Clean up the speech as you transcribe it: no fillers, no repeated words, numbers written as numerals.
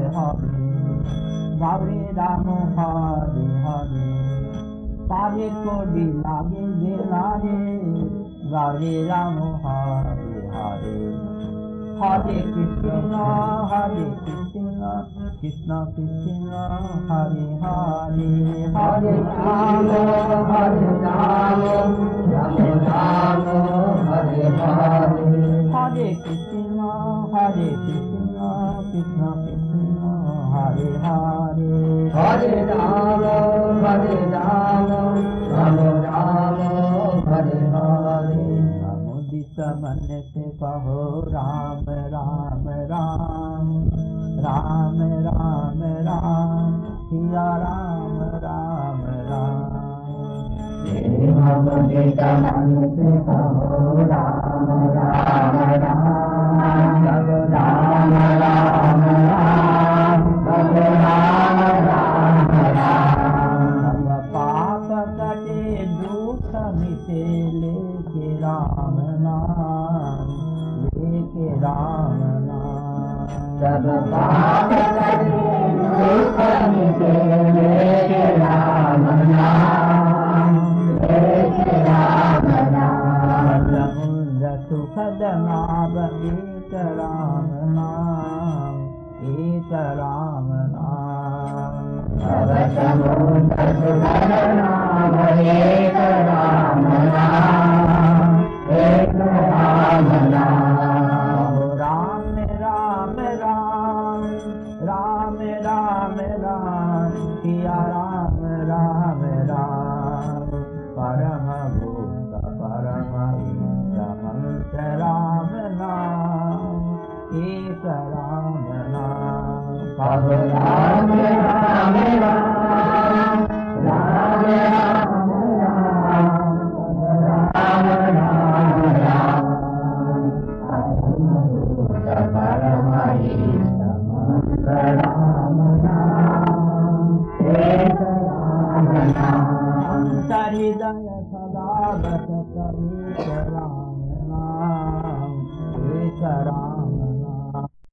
Hare, Gauri Ramo Hare Hare, Pare Kodi Lage Delare, Gauri Ramo Hare Hare, Hare Krishna, Krishna Krishna, Hare Hare, Hare Rama, Rama Rama, Hare Hare, Hare Krishna, Krishna Krishna, Hare Hare, Hare Rama, Rama Rama, Hare Hare. Mudita man se kaho Ram Ram Ram, Ram Ram Ram, Hiya Ram Ram Ram. Mudita man se kaho Ram Ram Ram, Ram Ram Ram, Ram Ram Ram. सब पाप कटे दुख मिटे लेके राम नाम, लेके राम नाम. सब पाप कटे दुख मिटे लेके राम नाम, लेके राम नाम. समुद्र सुखद नाम एक राम नाम, एक राम नाम. समुद्र सुखद नाम एक राम नाम, एक राम नाम. राम राम राम, राम राम राम, किया राम राम राम. परम भूत परम हित मंत्र राम नाम, एक राम नाम. राम राम राम, राम राम राम, राम राम परम हित मंत्र राम नाम, एक राम नाम. हृदय सदा बस एक राम नाम, एक राम